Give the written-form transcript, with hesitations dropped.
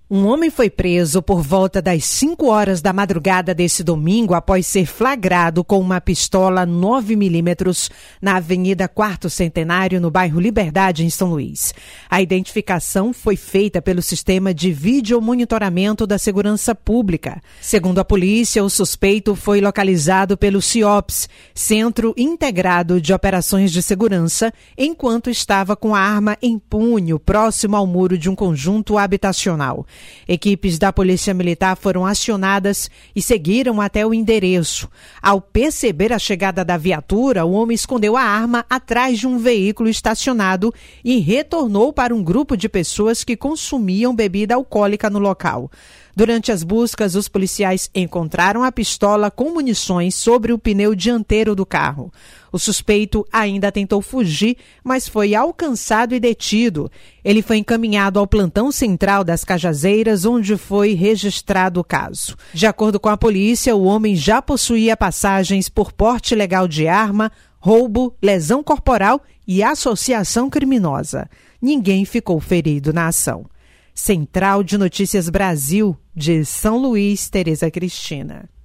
Um homem foi preso por volta das 5 horas da madrugada desse domingo após ser flagrado com uma pistola 9mm na Avenida 4º Centenário, no bairro Liberdade, em São Luís. A identificação foi feita pelo sistema de videomonitoramento da Segurança Pública. Segundo a polícia, o suspeito foi localizado pelo CIOPS, Centro Integrado de Operações de Segurança, enquanto estava com a arma em punho próximo ao muro de um conjunto habitacional. Equipes da Polícia Militar foram acionadas e seguiram até o endereço. Ao perceber a chegada da viatura, o homem escondeu a arma atrás de um veículo estacionado e retornou para um grupo de pessoas que consumiam bebida alcoólica no local. Durante as buscas, os policiais encontraram a pistola com munições sobre o pneu dianteiro do carro. O suspeito ainda tentou fugir, mas foi alcançado e detido. Ele foi encaminhado ao plantão central das Cajazeiras, onde foi registrado o caso. De acordo com a polícia, o homem já possuía passagens por porte ilegal de arma, roubo, lesão corporal e associação criminosa. Ninguém ficou ferido na ação. Central de Notícias Brasil, de São Luís, Tereza Cristina.